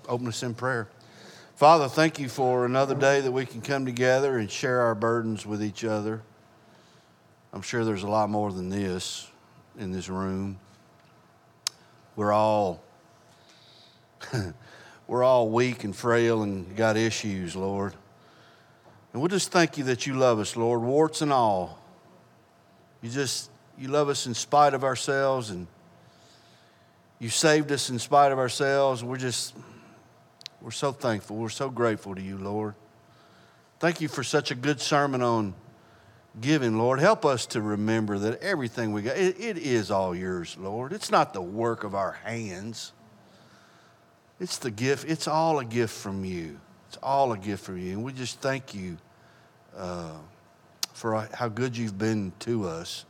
open us in prayer. Father, thank you for another day that we can come together and share our burdens with each other. I'm sure there's a lot more than this in this room. We're all weak and frail and got issues, Lord. And we'll just thank you that you love us, Lord, warts and all. You love us in spite of ourselves, and you saved us in spite of ourselves. We're so thankful. We're so grateful to you, Lord. Thank you for such a good sermon on giving, Lord. Help us to remember that everything we got, it is all yours, Lord. It's not the work of our hands. It's the gift. It's all a gift from you. It's all a gift from you. And we just thank you for how good you've been to us.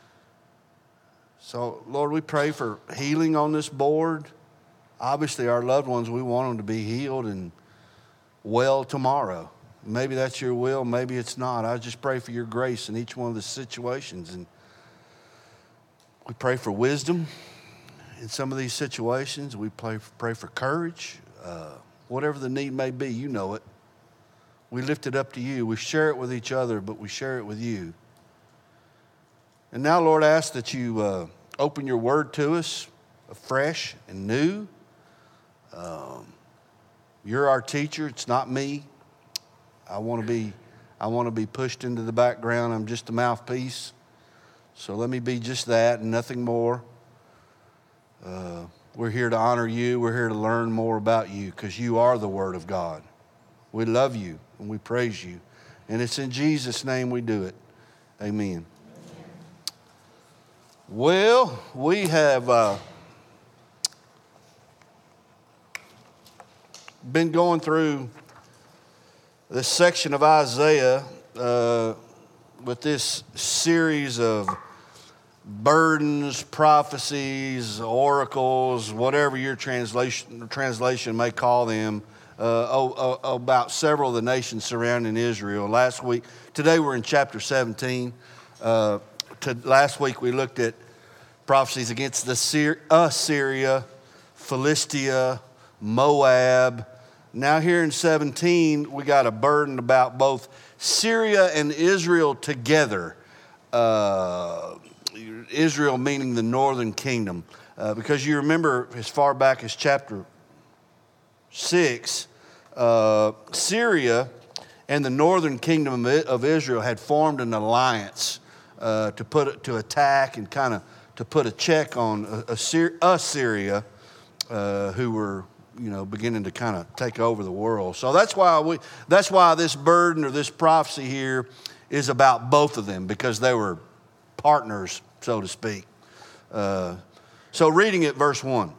So, Lord, we pray for healing on this board. Obviously, our loved ones, we want them to be healed and well tomorrow. Maybe that's your will, maybe it's not. I just pray for your grace in each one of the situations. And we pray for wisdom in some of these situations. We pray for courage. Whatever the need may be, you know it. We lift it up to you. We share it with each other, but we share it with you. And now, Lord, I ask that you open your word to us afresh and new. You're our teacher. It's not me. I want to be pushed into the background. I'm just a mouthpiece. So let me be just that and nothing more. We're here to honor you. We're here to learn more about you because you are the Word of God. We love you and we praise you. And it's in Jesus' name we do it. Amen. Well, we have been going through this section of Isaiah with this series of burdens, prophecies, oracles, whatever your translation may call them, about several of the nations surrounding Israel. Today we're in chapter 17. Last week we looked at prophecies against Assyria, Philistia, Moab. Now here in 17, we got a burden about both Syria and Israel together. Israel meaning the northern kingdom. Because you remember as far back as chapter 6, Syria and the northern kingdom of Israel had formed an alliance to attack and kind of to put a check on Assyria, who were beginning to kind of take over the world. So that's why this burden or this prophecy here is about both of them, because they were partners, so to speak. So reading at verse 1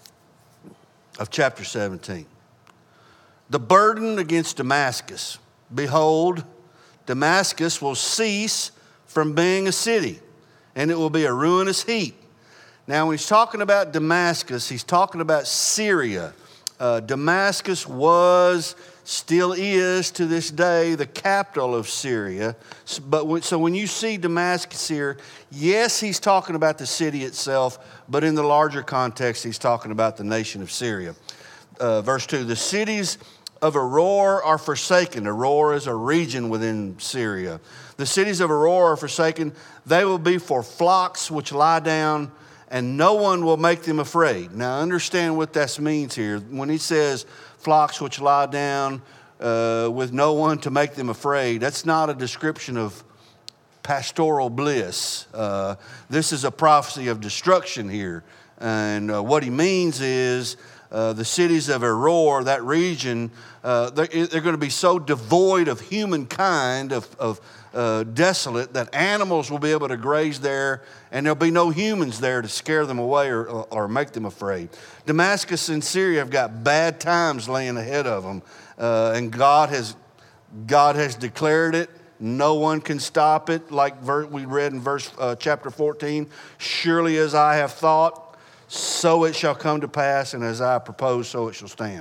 of chapter 17. The burden against Damascus. Behold, Damascus will cease from being a city, and it will be a ruinous heap. Now, when he's talking about Damascus, he's talking about Syria. Damascus still is to this day, the capital of Syria. So when you see Damascus here, yes, he's talking about the city itself, but in the larger context, he's talking about the nation of Syria. Verse 2, the cities of Aroer are forsaken. Aroer is a region within Syria. The cities of Aroer are forsaken. They will be for flocks which lie down, and no one will make them afraid. Now understand what that means here. When he says flocks which lie down with no one to make them afraid, that's not a description of pastoral bliss. This is a prophecy of destruction here. And what he means is the cities of Aroer, that region, they're going to be so devoid of humankind, of desolate, that animals will be able to graze there, and there'll be no humans there to scare them away or make them afraid. Damascus and Syria have got bad times laying ahead of them, and God has declared it. No one can stop it, like we read in chapter 14. Surely as I have thought, so it shall come to pass, and as I propose, so it shall stand.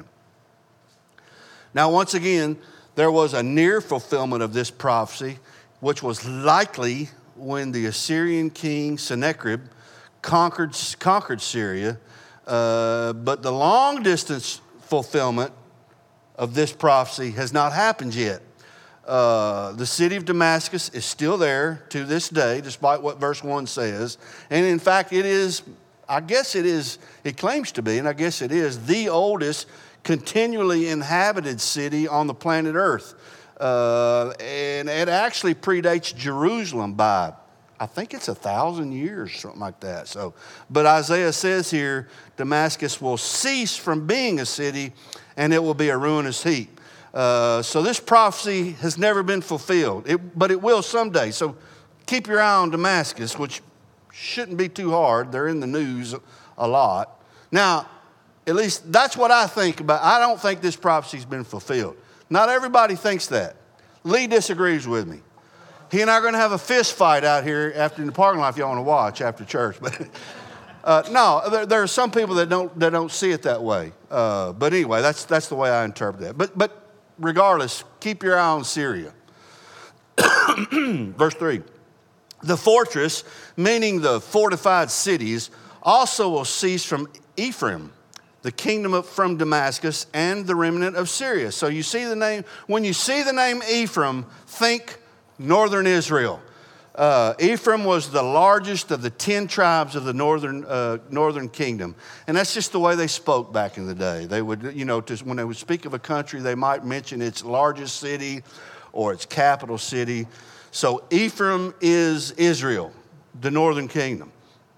Now, once again, there was a near fulfillment of this prophecy, which was likely when the Assyrian king Sennacherib conquered Syria. But the long distance fulfillment of this prophecy has not happened yet. The city of Damascus is still there to this day, despite what verse 1 says. And in fact, it claims to be, and I guess it is, the oldest continually inhabited city on the planet Earth. And it actually predates Jerusalem by, I think it's 1,000 years, something like that. But Isaiah says here, Damascus will cease from being a city and it will be a ruinous heap. So this prophecy has never been fulfilled, but it will someday. So keep your eye on Damascus, which shouldn't be too hard. They're in the news a lot. Now, at least that's what I think about. I don't think this prophecy's been fulfilled. Not everybody thinks that. Lee disagrees with me. He and I are going to have a fist fight out here after in the parking lot if y'all want to watch after church. But no, there are some people that don't see it that way. But anyway, that's the way I interpret that. But regardless, keep your eye on Syria. Verse 3. The fortress, meaning the fortified cities, also will cease from Ephraim, the kingdom from Damascus, and the remnant of Syria. So you see the name, when you see the name Ephraim, think northern Israel. Ephraim was the largest of the 10 tribes of the northern kingdom. And that's just the way they spoke back in the day. They would, when they would speak of a country, they might mention its largest city or its capital city. So Ephraim is Israel, the northern kingdom.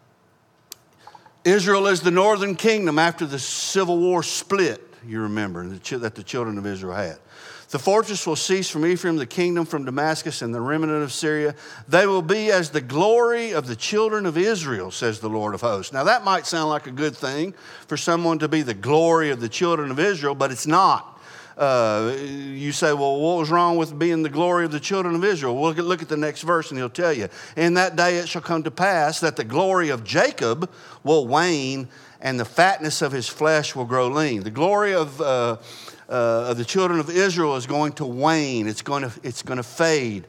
Israel is the northern kingdom after the civil war split, you remember, that the children of Israel had. The fortress will cease from Ephraim, the kingdom from Damascus, and the remnant of Syria. They will be as the glory of the children of Israel, says the Lord of hosts. Now that might sound like a good thing for someone to be the glory of the children of Israel, but it's not. You say, well, what was wrong with being the glory of the children of Israel? Well, look at the next verse and he'll tell you. In that day it shall come to pass that the glory of Jacob will wane and the fatness of his flesh will grow lean. The glory of the children of Israel is going to wane. It's going to fade.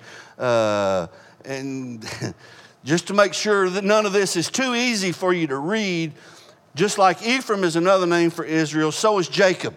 And just to make sure that none of this is too easy for you to read, just like Ephraim is another name for Israel, so is Jacob.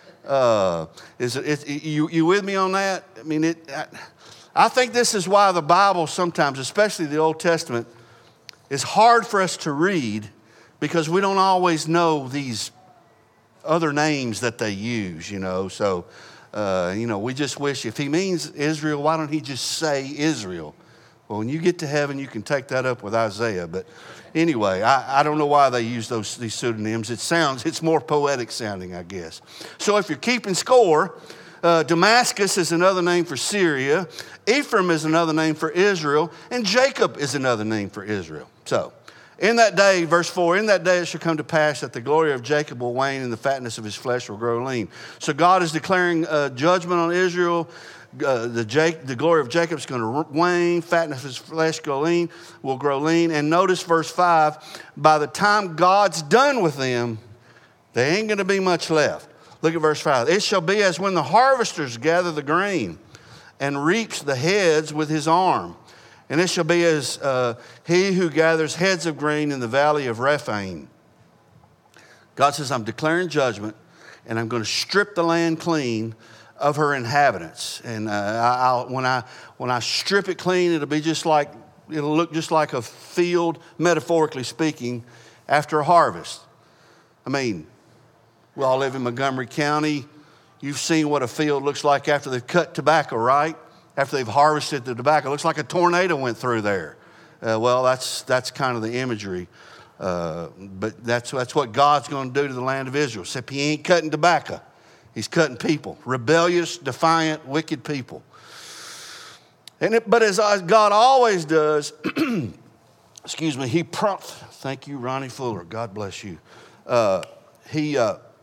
You with me on that? I mean, I think this is why the Bible sometimes, especially the Old Testament, is hard for us to read because we don't always know these other names that they use, So, we just wish if he means Israel, why don't he just say Israel? Well, when you get to heaven, you can take that up with Isaiah. But anyway, I don't know why they use these pseudonyms. It's more poetic sounding, I guess. So if you're keeping score, Damascus is another name for Syria. Ephraim is another name for Israel. And Jacob is another name for Israel. So in that day, verse 4, in that day it shall come to pass that the glory of Jacob will wane and the fatness of his flesh will grow lean. So God is declaring judgment on Israel. The glory of Jacob is going to wane, fatness of his flesh will grow lean. And notice verse 5, by the time God's done with them, there ain't going to be much left. Look at verse 5. It shall be as when the harvesters gather the grain and reaps the heads with his arm. And it shall be as he who gathers heads of grain in the valley of Rephaim. God says, I'm declaring judgment and I'm going to strip the land clean of her inhabitants. And when I strip it clean, it'll look just like a field, metaphorically speaking, after a harvest. I mean, we all live in Montgomery County. You've seen what a field looks like after they've cut tobacco, right? After they've harvested the tobacco. It looks like a tornado went through there. Well, that's kind of the imagery. But that's what God's going to do to the land of Israel. Except he ain't cutting tobacco. He's cutting people, rebellious, defiant, wicked people. But as God always does, excuse me, thank you, Ronnie Fuller, God bless you. He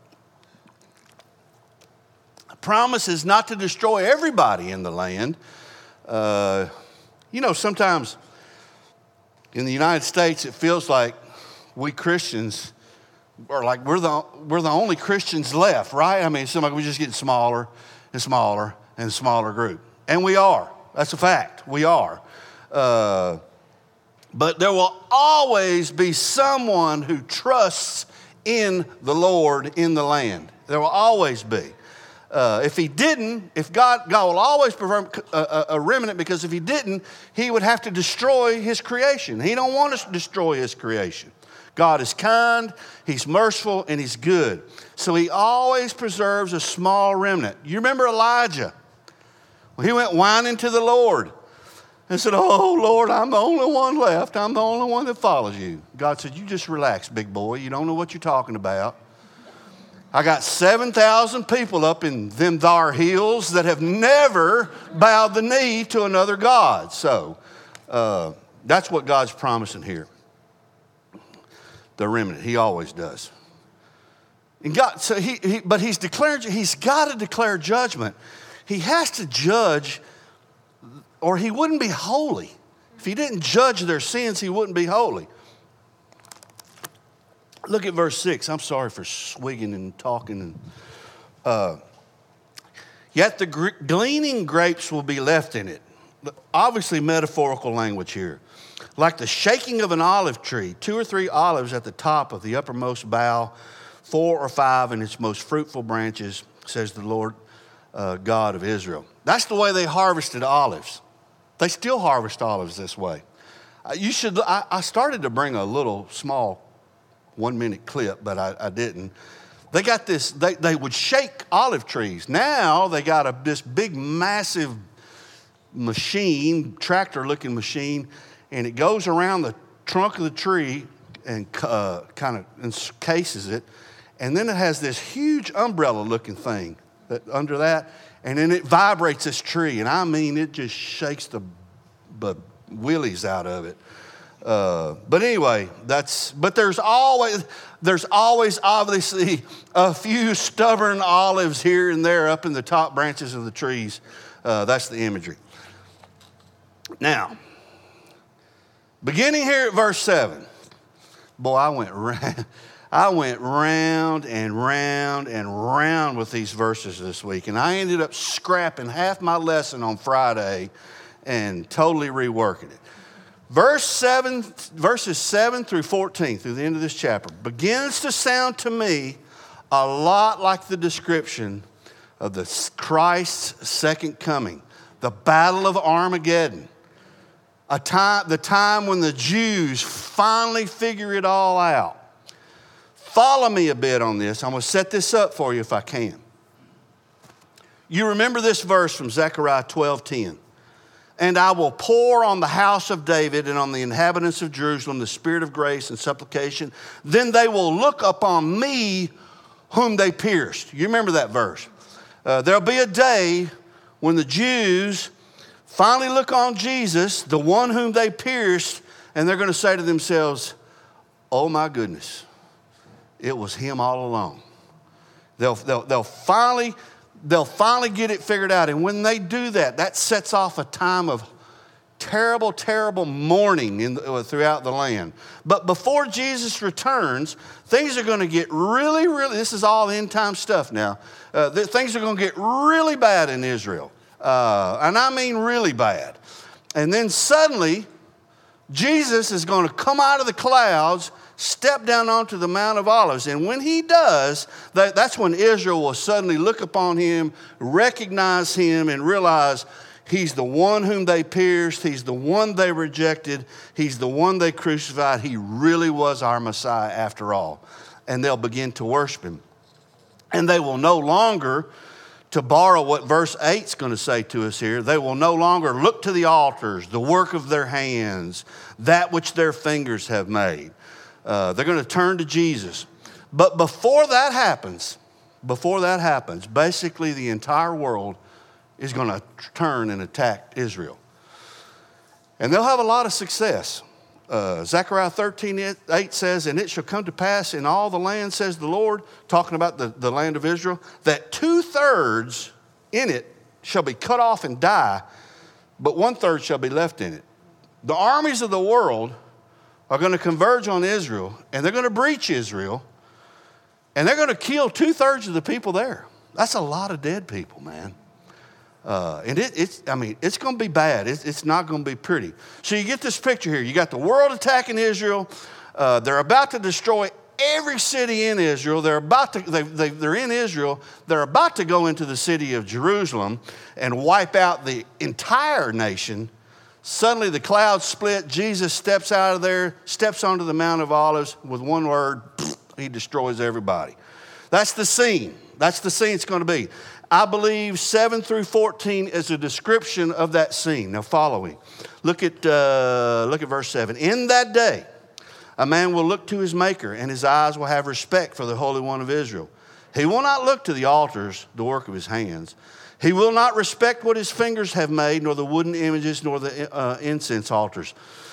promises not to destroy everybody in the land. Sometimes in the United States, it feels like we Christians or like we're the only Christians left, right? I mean, it seems like we're just getting smaller and smaller and smaller group. And we are. That's a fact. We are. But there will always be someone who trusts in the Lord in the land. There will always be. If he didn't, if God will always preserve a remnant, because if he didn't, he would have to destroy his creation. He don't want us to destroy his creation. God is kind, he's merciful, and he's good. So he always preserves a small remnant. You remember Elijah? Well, he went whining to the Lord and said, oh, Lord, I'm the only one left. I'm the only one that follows you. God said, you just relax, big boy. You don't know what you're talking about. I got 7,000 people up in them thar hills that have never bowed the knee to another God. So that's what God's promising here. The remnant, he always does. And God, so but he's got to declare judgment. He has to judge, or he wouldn't be holy. If he didn't judge their sins, he wouldn't be holy. Look at verse 6. I'm sorry for swigging and talking. Yet the gleaning grapes will be left in it. Obviously metaphorical language here. Like the shaking of an olive tree, 2 or 3 olives at the top of the uppermost bough, 4 or 5 in its most fruitful branches, says the Lord God of Israel. That's the way they harvested olives. They still harvest olives this way. I started to bring a little small 1-minute clip, but I didn't. They got this, they would shake olive trees. Now they got this big, massive machine, tractor-looking machine, and it goes around the trunk of the tree and kind of encases it. And then it has this huge umbrella-looking thing under that, and then it vibrates this tree. And I mean, it just shakes the willies out of it. But anyway, there's always obviously a few stubborn olives here and there up in the top branches of the trees. That's the imagery. Now, beginning here at verse 7, boy, I went round and round and round with these verses this week, and I ended up scrapping half my lesson on Friday and totally reworking it. Verses 7 through 14, through the end of this chapter, begins to sound to me a lot like the description of Christ's second coming, the Battle of Armageddon, the time when the Jews finally figure it all out. Follow me a bit on this. I'm going to set this up for you if I can. You remember this verse from Zechariah 12:10. And I will pour on the house of David and on the inhabitants of Jerusalem the spirit of grace and supplication. Then they will look upon me whom they pierced. You remember that verse. There'll be a day when the Jews finally look on Jesus, the one whom they pierced, and they're going to say to themselves, oh my goodness, it was him all along. They'll finally get it figured out. And when they do that, that sets off a time of terrible, terrible mourning throughout the land. But before Jesus returns, things are going to get really, really, this is all end time stuff now. Things are going to get really bad in Israel. And I mean really bad. And then suddenly, Jesus is going to come out of the clouds, step down onto the Mount of Olives. And when he does, that's when Israel will suddenly look upon him, recognize him, and realize he's the one whom they pierced. He's the one they rejected. He's the one they crucified. He really was our Messiah after all. And they'll begin to worship him. And they will no longer, to borrow what verse 8 is going to say to us here, they will no longer look to the altars, the work of their hands, that which their fingers have made. They're going to turn to Jesus. But before that happens, basically the entire world is going to turn and attack Israel. And they'll have a lot of success. Zechariah 13:8 says, and it shall come to pass in all the land, says the Lord, talking about the land of Israel, that 2/3 in it shall be cut off and die, but 1/3 shall be left in it. The armies of the world are going to converge on Israel, and they're going to breach Israel, and they're going to kill 2/3 of the people there. That's a lot of dead people, man. And it's going to be bad. It's not going to be pretty. So you get this picture here. You got the world attacking Israel. They're about to destroy every city in Israel. They're in Israel. They're about to go into the city of Jerusalem and wipe out the entire nation. Suddenly the clouds split. Jesus steps out of there, steps onto the Mount of Olives. With one word, he destroys everybody. That's the scene. That's the scene it's going to be. I believe 7 through 14 is a description of that scene. Now follow me. Look at verse 7. In that day, a man will look to his maker, and his eyes will have respect for the Holy One of Israel. He will not look to the altars, the work of his hands. He will not respect what his fingers have made, nor the wooden images, nor the incense altars.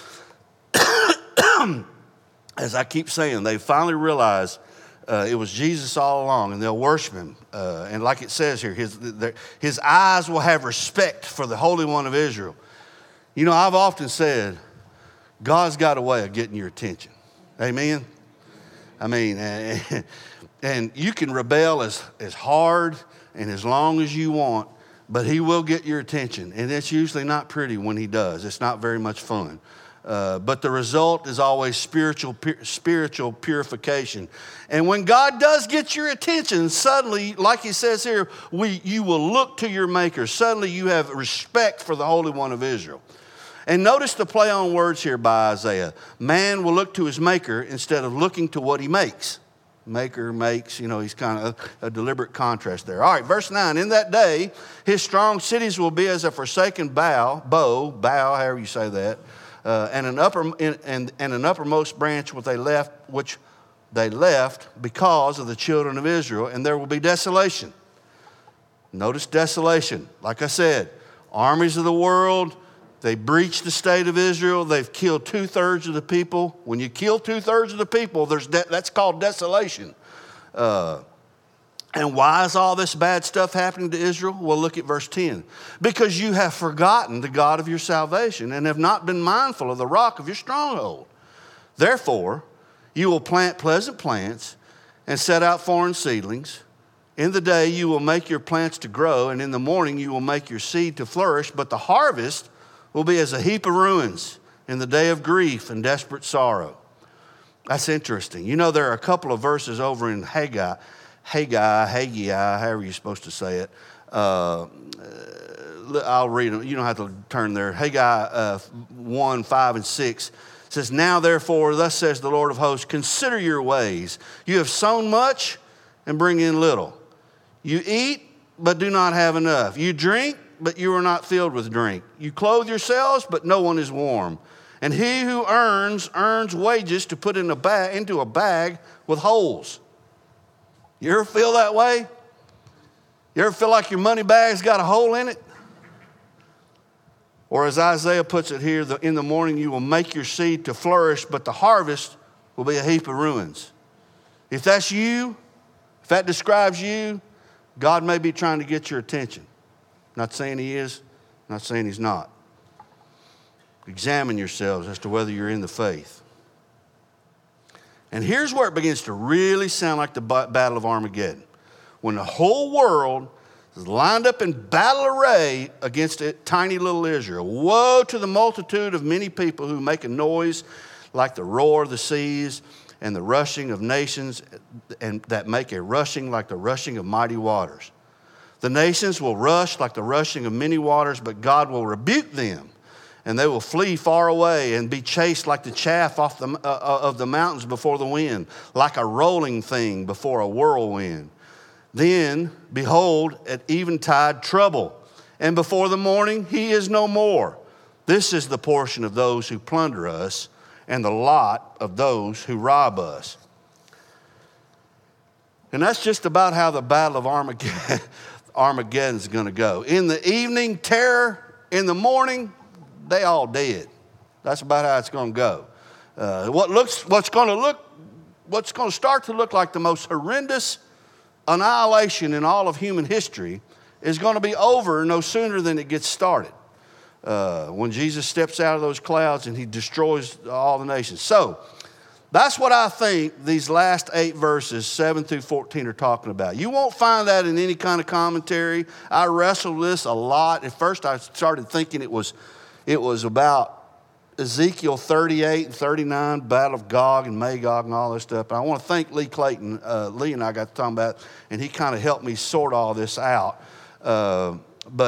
As I keep saying, they finally realized it was Jesus all along, and they'll worship him. And like it says here, his eyes will have respect for the Holy One of Israel. You know, I've often said, God's got a way of getting your attention. Amen? I mean, and you can rebel as hard and as long as you want, but he will get your attention. And it's usually not pretty when he does. It's not very much fun. But the result is always spiritual purification. And when God does get your attention, suddenly, like he says here, you will look to your maker. Suddenly you have respect for the Holy One of Israel. And notice the play on words here by Isaiah. Man will look to his maker instead of looking to what he makes. Maker makes, he's kind of a deliberate contrast there. All right, verse 9. In that day, his strong cities will be as a forsaken bow, however you say that, and an uppermost branch which they left because of the children of Israel, and there will be desolation. Notice desolation. Like I said, armies of the world, they breached the state of Israel. They've killed 2/3 of the people. When you kill 2/3 of the people, that's called desolation. And why is all this bad stuff happening to Israel? Well, look at verse 10. Because you have forgotten the God of your salvation and have not been mindful of the rock of your stronghold. Therefore, you will plant pleasant plants and set out foreign seedlings. In the day you will make your plants to grow, and in the morning you will make your seed to flourish, but the harvest will be as a heap of ruins in the day of grief and desperate sorrow. That's interesting. There are a couple of verses over in Haggai, however you're supposed to say it. I'll read them. You don't have to turn there. Haggai 1, 5, and 6 says, Now therefore, thus says the Lord of hosts, consider your ways. You have sown much and bring in little. You eat, but do not have enough. You drink, but you are not filled with drink. You clothe yourselves, but no one is warm. And he who earns wages to put into a bag with holes. You ever feel that way? You ever feel like your money bag's got a hole in it? Or as Isaiah puts it here, in the morning you will make your seed to flourish, but the harvest will be a heap of ruins. If that's you, if that describes you, God may be trying to get your attention. Not saying he is, not saying he's not. Examine yourselves as to whether you're in the faith. And here's where it begins to really sound like the Battle of Armageddon. When the whole world is lined up in battle array against tiny little Israel. Woe to the multitude of many people who make a noise like the roar of the seas and the rushing of nations, and that make a rushing like the rushing of mighty waters. The nations will rush like the rushing of many waters, but God will rebuke them, and they will flee far away and be chased like the chaff off of the mountains before the wind, like a rolling thing before a whirlwind. Then, behold, at eventide trouble, and before the morning he is no more. This is the portion of those who plunder us, and the lot of those who rob us. And that's just about how the Battle of Armageddon is going to go. In the evening, terror. In the morning, they all dead. That's about how it's going to go. What's going to start to look like the most horrendous annihilation in all of human history is going to be over no sooner than it gets started. When Jesus steps out of those clouds and he destroys all the nations. So, that's what I think these last 8 verses, 7 through 14, are talking about. You won't find that in any kind of commentary. I wrestled with this a lot. At first, I started thinking it was about Ezekiel 38 and 39, Battle of Gog and Magog and all this stuff. And I want to thank Lee Clayton. Lee and I got to talking about it, and he kind of helped me sort all this out. I'm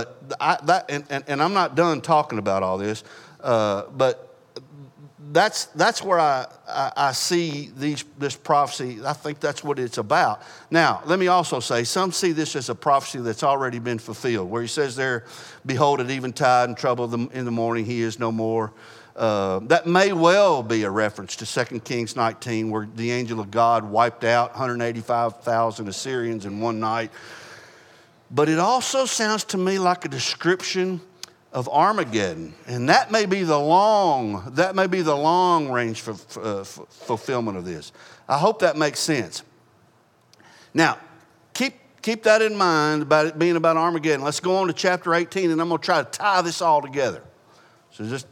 not done talking about all this, but that's where I see this prophecy. I think that's what it's about. Now, let me also say, some see this as a prophecy that's already been fulfilled, where he says there, behold, at eventide and trouble in the morning, he is no more. That may well be a reference to 2 Kings 19, where the angel of God wiped out 185,000 Assyrians in one night. But it also sounds to me like a description of Armageddon, and that may be the long range for fulfillment of this. I hope that makes sense. Now, keep that in mind about it being about Armageddon. Let's go on to chapter 18, and I'm going to try to tie this all together. So just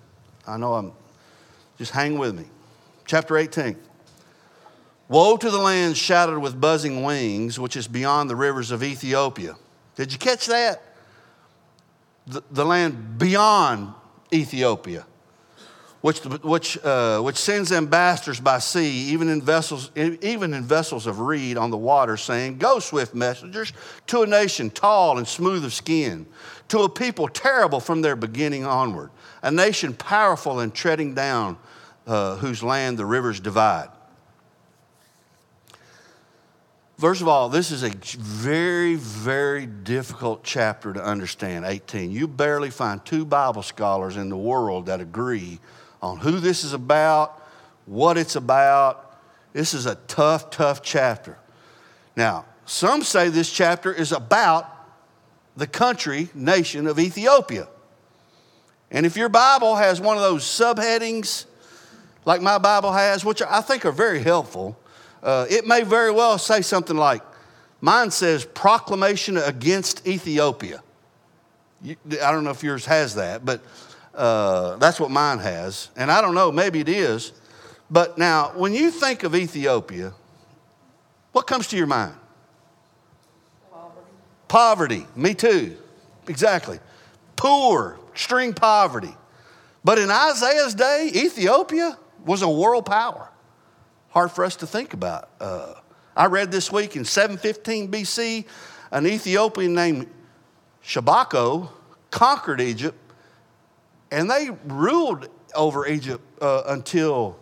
hang with me. Chapter 18. Woe to the land shadowed with buzzing wings, which is beyond the rivers of Ethiopia. Did you catch that? The land beyond Ethiopia, which sends ambassadors by sea, even in vessels of reed on the water, saying, "Go, swift messengers, to a nation tall and smooth of skin, to a people terrible from their beginning onward, a nation powerful and treading down, whose land the rivers divide." First of all, this is a very, very difficult chapter to understand, 18. You barely find two Bible scholars in the world that agree on who this is about, what it's about. This is a tough, tough chapter. Now, some say this chapter is about the country, nation of Ethiopia. And if your Bible has one of those subheadings, like my Bible has, which I think are very helpful, it may very well say something like, mine says proclamation against Ethiopia. I don't know if yours has that, but that's what mine has. And I don't know, maybe it is. But now, when you think of Ethiopia, what comes to your mind? Poverty. Me too. Exactly. Poor, extreme poverty. But in Isaiah's day, Ethiopia was a world power. Hard for us to think about. I read this week in 715 BC, an Ethiopian named Shabako conquered Egypt, and they ruled over Egypt until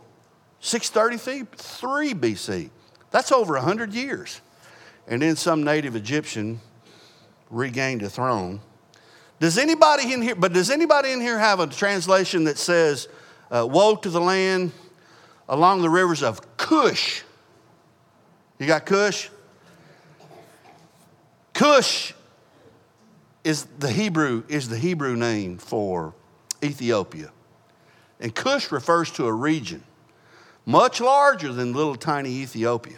633 BC. That's over 100 years. And then some native Egyptian regained a throne. Does anybody in here have a translation that says, woe to the land along the rivers of Cush? You got Cush? Cush is the Hebrew name for Ethiopia. And Cush refers to a region much larger than little tiny Ethiopia.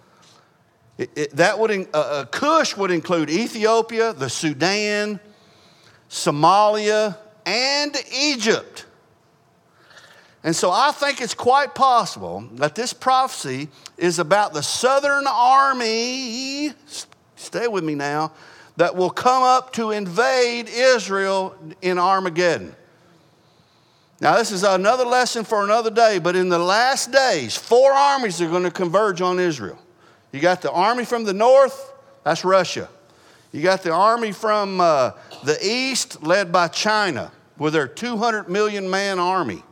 Cush would include Ethiopia, the Sudan, Somalia, and Egypt. And so I think it's quite possible that this prophecy is about the southern army, stay with me now, that will come up to invade Israel in Armageddon. Now, this is another lesson for another day, but in the last days, 4 armies are going to converge on Israel. You got the army from the north, that's Russia. You got the army from the east, led by China, with their 200 million man army.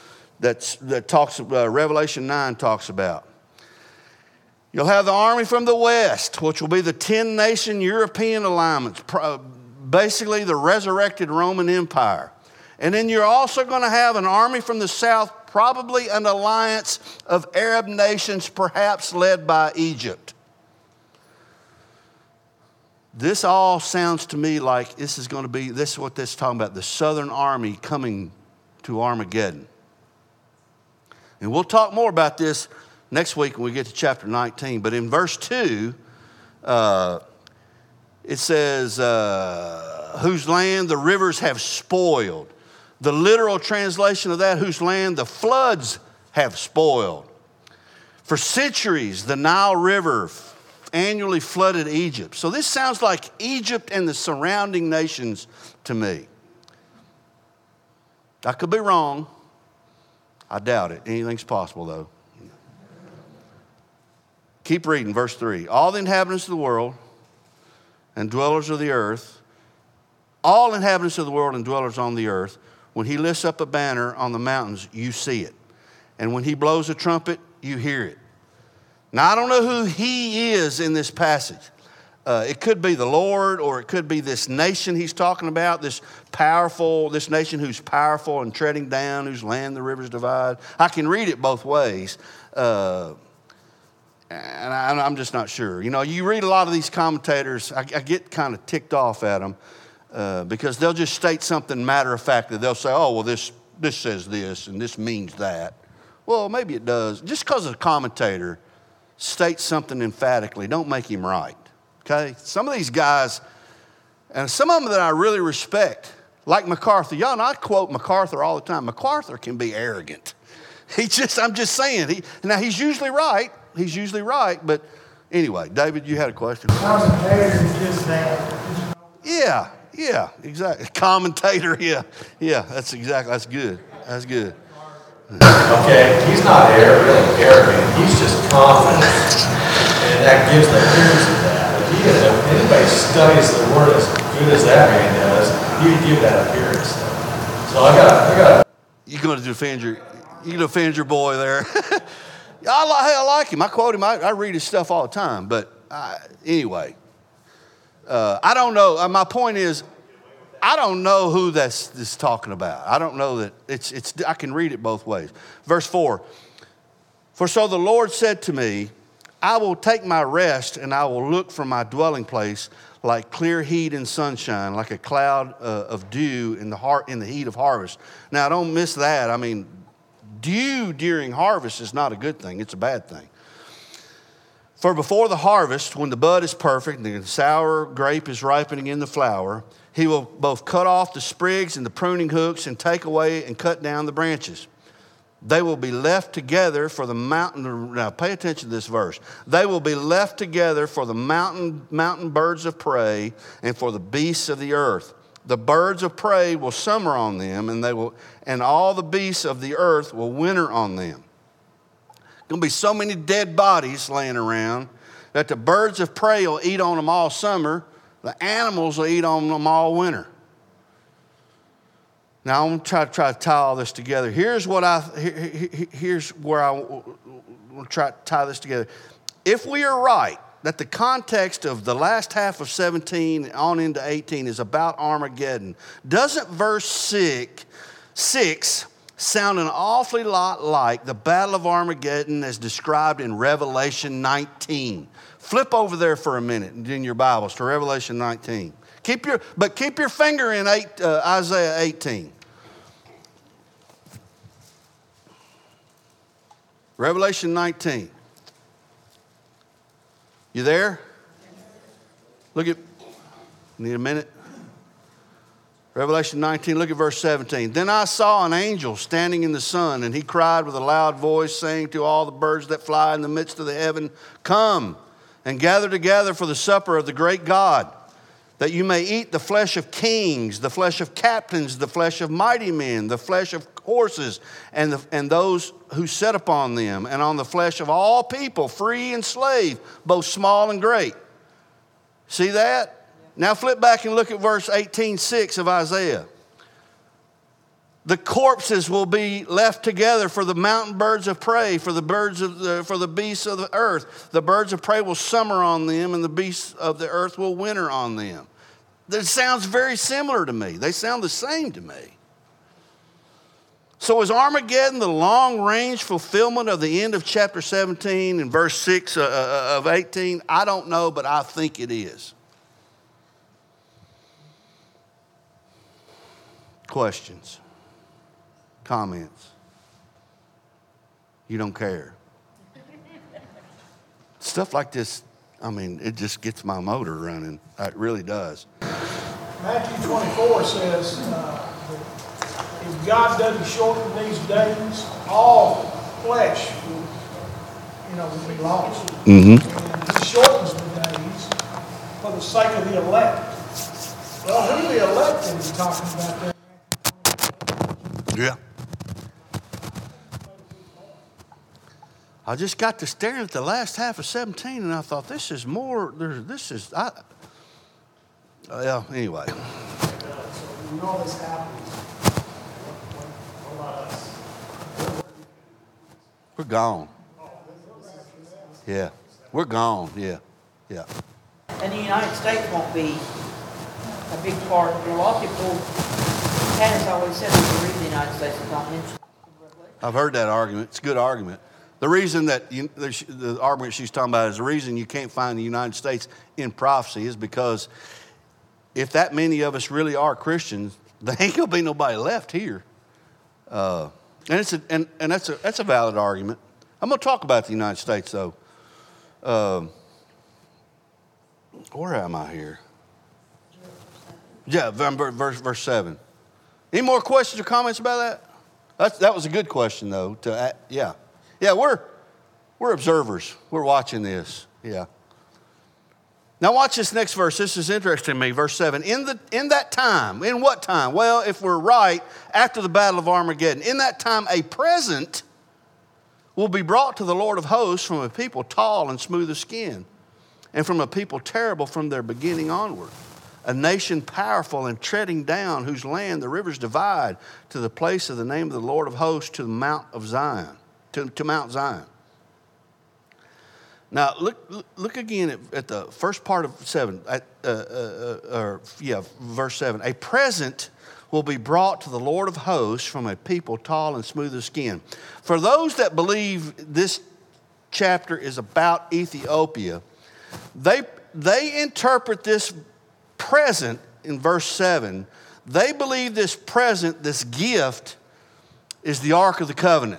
Revelation 9 talks about. You'll have the army from the west, which will be the 10-nation European alliance, basically the resurrected Roman Empire. And then you're also going to have an army from the south, probably an alliance of Arab nations, perhaps led by Egypt. This all sounds to me like this is what this is talking about, the southern army coming to Armageddon. And we'll talk more about this next week when we get to chapter 19. But in verse 2, it says, whose land the rivers have spoiled. The literal translation of that, whose land the floods have spoiled. For centuries, the Nile River annually flooded Egypt. So this sounds like Egypt and the surrounding nations to me. I could be wrong. I doubt it. Anything's possible, though. Keep reading, verse 3. All the inhabitants of the world and dwellers of the earth, all inhabitants of the world and dwellers on the earth, when he lifts up a banner on the mountains, you see it. And when he blows a trumpet, you hear it. Now, I don't know who he is in this passage. It could be the Lord, or it could be this nation he's talking about, this nation who's powerful and treading down, whose land the rivers divide. I can read it both ways, and I'm just not sure. You know, you read a lot of these commentators, I get kind of ticked off at them because they'll just state something matter-of-factly. They'll say, oh, well, this says this, and this means that. Well, maybe it does. Just because a commentator states something emphatically, don't make him right. Okay? Some of these guys, and some of them that I really respect, like MacArthur. Y'all know I quote MacArthur all the time. MacArthur can be arrogant. I'm just saying. Now, he's usually right. He's usually right. But anyway, David, you had a question. Commentator is just that. Yeah, exactly. Commentator, yeah, that's good. That's good. Okay, he's not arrogant. He's just confident. And that gives the appearance of that. If anybody studies the word as good as that man does, he would give that appearance. So I got. You're going to defend your boy there. I like him. I quote him. I read his stuff all the time. But anyway, I don't know. My point is, I don't know who this talking about. I don't know that it's. I can read it both ways. Verse 4. For so the Lord said to me, I will take my rest, and I will look from my dwelling place like clear heat and sunshine, like a cloud of dew in the heat of harvest. Now, don't miss that. I mean, dew during harvest is not a good thing. It's a bad thing. For before the harvest, when the bud is perfect and the sour grape is ripening in the flower, he will both cut off the sprigs and the pruning hooks and take away and cut down the branches. They will be left together for the mountain. Now, pay attention to this verse. They will be left together for the mountain birds of prey and for the beasts of the earth. The birds of prey will summer on them, and all the beasts of the earth will winter on them. Going to be so many dead bodies laying around that the birds of prey will eat on them all summer. The animals will eat on them all winter. Now, I'm going to try to tie all this together. Here's where I will try to tie this together. If we are right that the context of the last half of 17 on into 18 is about Armageddon, doesn't verse 6 sound an awfully lot like the Battle of Armageddon as described in Revelation 19? Flip over there for a minute in your Bibles to Revelation 19. Keep your finger in Isaiah 18. Revelation 19. You there? Need a minute? Revelation 19, look at verse 17. Then I saw an angel standing in the sun, and he cried with a loud voice, saying to all the birds that fly in the midst of the heaven, come and gather together for the supper of the great God, that you may eat the flesh of kings, the flesh of captains, the flesh of mighty men, the flesh of horses, and those who sit upon them, and on the flesh of all people, free and slave, both small and great. See that? Now flip back and look at verse 18:6 of Isaiah. The corpses will be left together for the mountain birds of prey, for the beasts of the earth. The birds of prey will summer on them, and the beasts of the earth will winter on them. That sounds very similar to me. They sound the same to me. So is Armageddon the long-range fulfillment of the end of chapter 17 and verse 6 of 18? I don't know, but I think it is. Questions? Comments? You don't care. Stuff like this, I mean, it just gets my motor running. It really does. Matthew 24 says, if God doesn't shorten these days, all flesh will be lost. Mm-hmm. And he shortens the days for the sake of the elect. Well, who the elect is he talking about there? Yeah. I just got to staring at the last half of 17, and I thought, this is more, anyway. So when all this happens, what about us? We're gone. Yeah, we're gone, yeah. And the United States won't be a big part. A lot of people, Pat has always said there's a reason the United States is not mentioned. I've heard that argument. It's a good argument. The reason that the argument she's talking about is the reason you can't find the United States in prophecy is because if that many of us really are Christians, there ain't gonna be nobody left here. And that's a valid argument. I'm gonna talk about the United States though. Where am I here? Yeah, verse 7. Any more questions or comments about that? That was a good question though. Yeah, we're observers. We're watching this. Yeah. Now watch this next verse. This is interesting to me. Verse 7. In that time, in what time? Well, if we're right, after the battle of Armageddon. In that time, a present will be brought to the Lord of hosts from a people tall and smooth of skin, and from a people terrible from their beginning onward. A nation powerful and treading down, whose land the rivers divide, to the place of the name of the Lord of hosts, to the Mount of Zion, to Mount Zion. Now look again at the first part of 7, verse 7. A present will be brought to the Lord of hosts from a people tall and smooth of skin. For those that believe this chapter is about Ethiopia, they interpret this present in verse 7. They believe this present, this gift, is the Ark of the Covenant.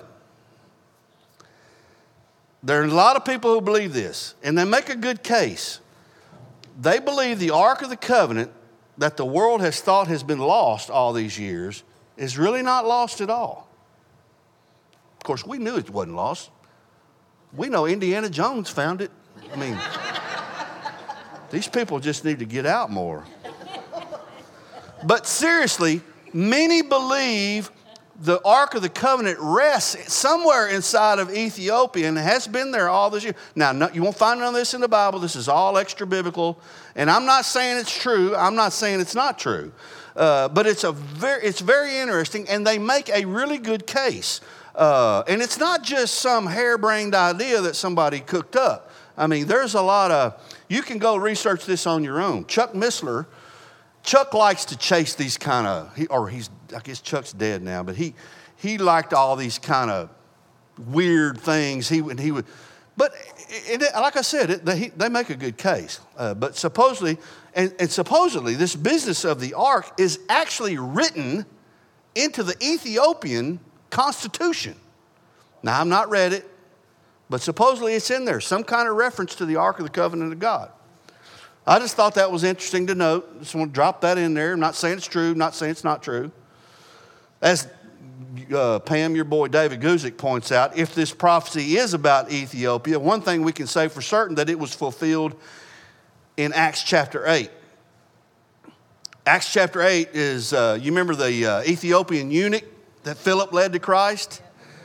There are a lot of people who believe this, and they make a good case. They believe the Ark of the Covenant that the world has thought has been lost all these years is really not lost at all. Of course, we knew it wasn't lost. We know Indiana Jones found it. I mean, these people just need to get out more. But seriously, many believe the Ark of the Covenant rests somewhere inside of Ethiopia and has been there all this year. Now, you won't find none of this in the Bible. This is all extra biblical. And I'm not saying it's true. I'm not saying it's not true. But it's very interesting, and they make a really good case. And it's not just some harebrained idea that somebody cooked up. I mean, there's a lot of, you can go research this on your own. Chuck Missler, Chuck likes to chase these kind of, I guess Chuck's dead now, but he liked all these kind of weird things. But like I said, they make a good case. But supposedly, and supposedly this business of the ark is actually written into the Ethiopian constitution. Now, I've not read it, but supposedly it's in there, some kind of reference to the Ark of the Covenant of God. I just thought that was interesting to note. Just want to drop that in there. I'm not saying it's true. I'm not saying it's not true. As Pam, your boy David Guzik points out, if this prophecy is about Ethiopia, one thing we can say for certain that it was fulfilled in Acts chapter 8. Acts chapter 8 is, you remember the Ethiopian eunuch that Philip led to Christ?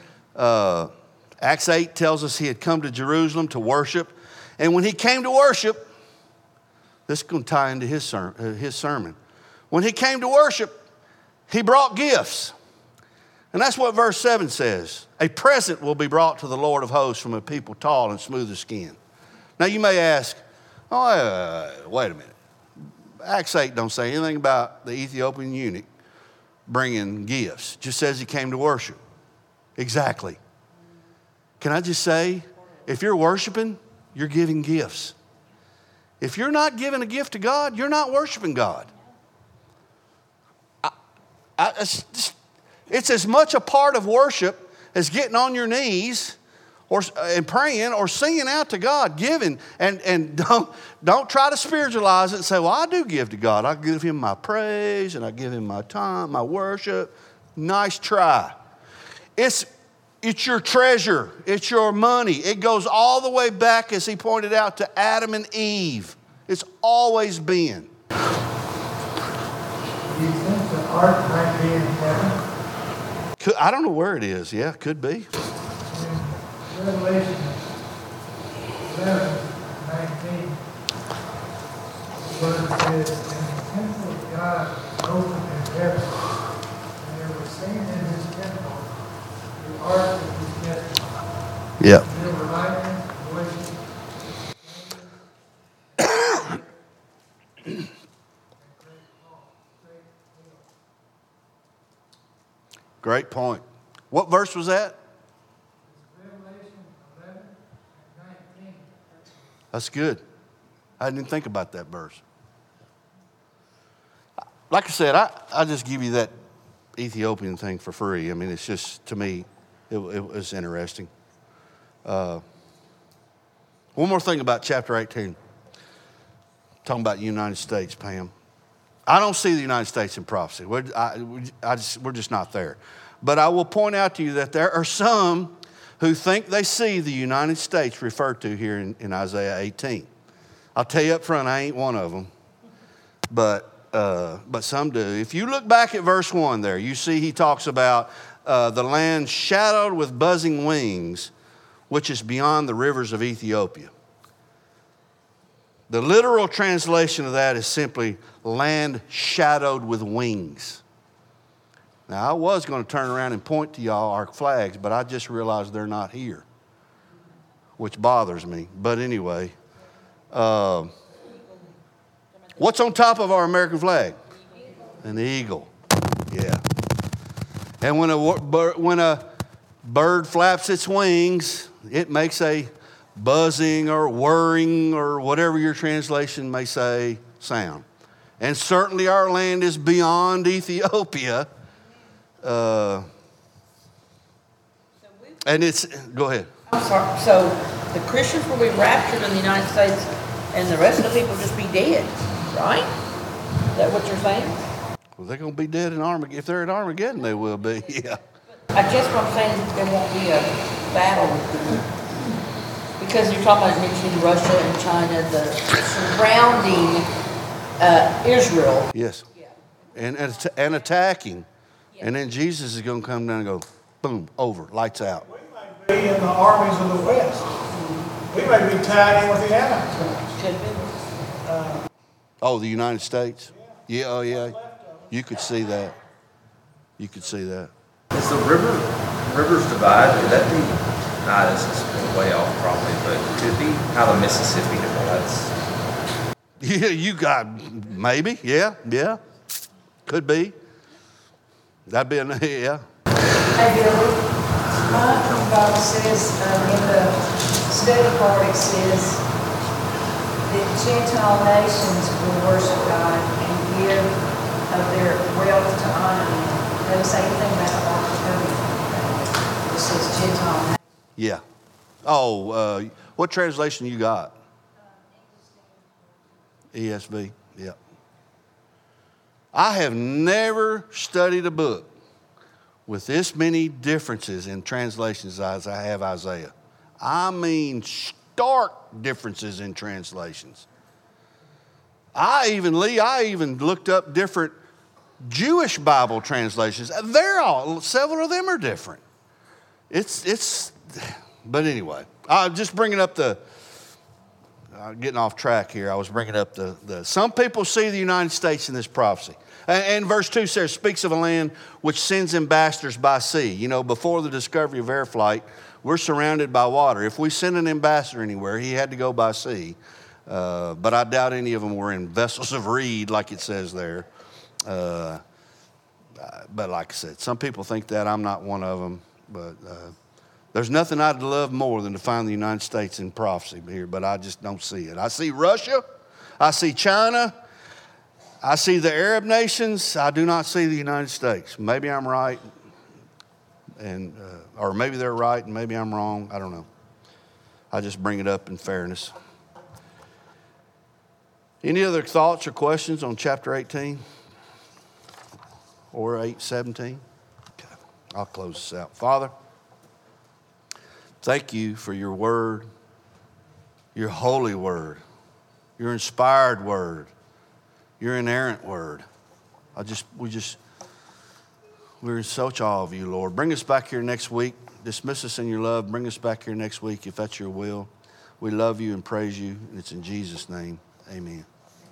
Acts 8 tells us he had come to Jerusalem to worship. And when he came to worship, this is going to tie into his sermon. When he came to worship, he brought gifts. And that's what verse 7 says. A present will be brought to the Lord of hosts from a people tall and smooth of skin. Now you may ask, wait a minute. Acts 8 don't say anything about the Ethiopian eunuch bringing gifts. It just says he came to worship. Exactly. Can I just say, if you're worshiping, you're giving gifts. If you're not giving a gift to God, you're not worshiping God. It's as much a part of worship as getting on your knees and praying or singing out to God, giving. And don't try to spiritualize it and say, well, I do give to God. I give him my praise and I give him my time, my worship. Nice try. It's your treasure. It's your money. It goes all the way back, as he pointed out, to Adam and Eve. It's always been. Do you think the ark might be in heaven? I don't know where it is. Yeah, could be. Revelation 11:19. The word says, "And the temple of God opened in heaven, and there was seen in his temple the ark of his testimony. Yeah. And there were lightnings, voices, Great point. What verse was that? Revelation 11:19. That's good. I didn't even think about that verse. Like I said, I just give you that Ethiopian thing for free. I mean, it's just, to me, it was interesting. One more thing about chapter 18. Talking about the United States, Pam. I don't see the United States in prophecy. We're just not there. But I will point out to you that there are some who think they see the United States referred to here in Isaiah 18. I'll tell you up front, I ain't one of them. But some do. If you look back at verse 1 there, you see he talks about the land shadowed with buzzing wings, which is beyond the rivers of Ethiopia. The literal translation of that is simply land shadowed with wings. Now, I was going to turn around and point to y'all our flags, but I just realized they're not here, which bothers me. But anyway, what's on top of our American flag? An eagle. Yeah. And when a bird flaps its wings, it makes a buzzing or whirring or whatever your translation may say sound. And certainly our land is beyond Ethiopia. And it's, go ahead. I'm sorry, so the Christians will be raptured in the United States and the rest of the people just be dead, right? Is that what you're saying? Well, they're going to be dead in Armageddon. If they're in Armageddon, they will be, yeah. I guess what I'm saying is there won't be a battle. Because you're talking about mentioning Russia and China, the surrounding Israel. Yes. Yeah. And attacking. Yeah. And then Jesus is going to come down and go, boom, over, lights out. We may be in the armies of the West. We may be tied in with the Ammonites. Could be. Oh, the United States? Yeah, oh yeah. You could see that. You could see that. Is the rivers divide? Would that be? Nah, this is way off probably, but could be how the Mississippi divides. Yeah, you got, maybe, yeah. Could be. That'd be, yeah. Hey, Billy, my Bible says in the study part, it says that Gentile nations will worship God and give of their wealth to honor Him. Doesn't say anything about the Ark of the Covenant. It says Gentile nations. Yeah. Oh, what translation you got? ESV, yeah. I have never studied a book with this many differences in translations as I have Isaiah. I mean, stark differences in translations. I even looked up different Jewish Bible translations. Several of them are different. But anyway, I'm just bringing up getting off track here. I was bringing up some people see the United States in this prophecy. And verse 2 says, speaks of a land which sends ambassadors by sea. You know, before the discovery of air flight, we're surrounded by water. If we send an ambassador anywhere, he had to go by sea. But I doubt any of them were in vessels of reed, like it says there. But like I said, some people think that. I'm not one of them. But there's nothing I'd love more than to find the United States in prophecy here, but I just don't see it. I see Russia. I see China. I see the Arab nations. I do not see the United States. Maybe I'm right, or maybe they're right, and maybe I'm wrong. I don't know. I just bring it up in fairness. Any other thoughts or questions on chapter 18 or 8:17? Okay, I'll close this out. Father, thank you for your word, your holy word, your inspired word, your inerrant word. We're in such awe of you, Lord. Bring us back here next week. dismiss us in your love. Bring us back here next week if that's your will. We love you and praise you. And it's in Jesus' name. Amen.